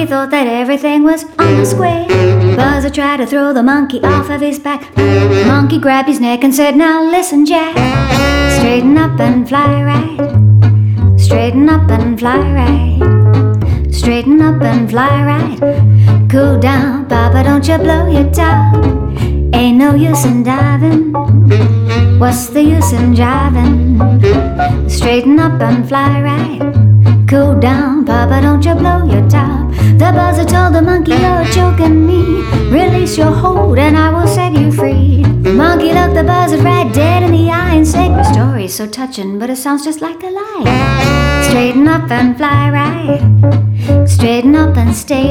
Monkey thought that everything was on the square. Buzzer tried to throw the monkey off of his back. Monkey grabbed his neck and said, "Now listen, Jack. Straighten up and fly right. Straighten up and fly right. Straighten up and fly right. Cool down, Papa, don't you blow your top. Ain't no use in diving. What's the use in jiving? Straighten up and fly right. Cool down, Papa, don't you blow your top." The buzzer told the monkey, "You're choking me. Release your hold and I will set you free." The monkey looked the buzzard right dead in the eye and said, "Your story's so touching, but it sounds just like a lie. Straighten up and fly right. Straighten up and stay